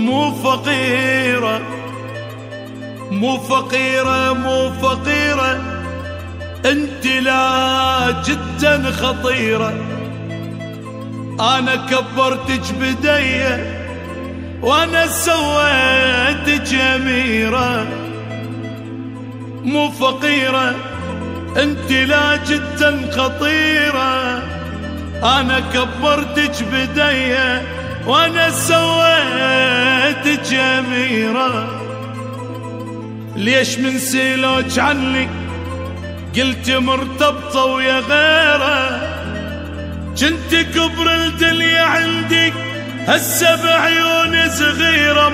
مو فقيرة مو فقيرة مو فقيرة، انت لا جدا خطيرة. انا كبرتك بدية وانا سويتك اميرة. مو فقيرة انت لا جدا خطيرة، انا كبرتك بدية وانا سويتك اميرة. ليش من سيلوك عني قلت مرتبطة ويا غيره؟ جنت كبر الدنيا عندك هسه بعيوني صغيرة.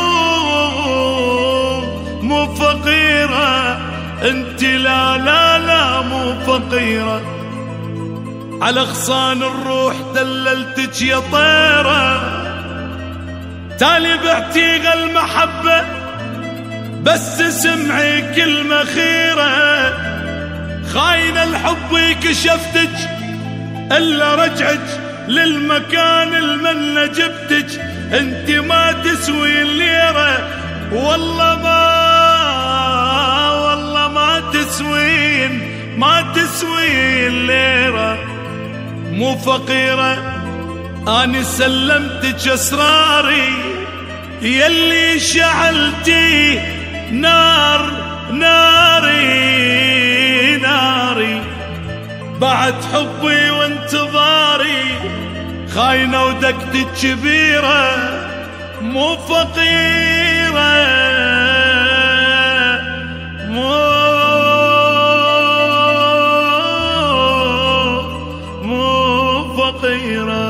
مو فقيرة انت لا لا لا مو فقيرة، على غصان الروح دللتك يا طيرة. تالي بعتي المحبة بس سمعي كلمة خيرة، خاين الحب كشفتك الا رجعك للمكان المنة جبتك. انت ما تسوي الليرة، والله ما تسوي الليرة. مو فقيرة اني سلمتك اسراري يلي شعلتي ناري بعد حبي وانتظاري، خاينة ودقتك كبيرة. مو فقيرة مو فقيرة.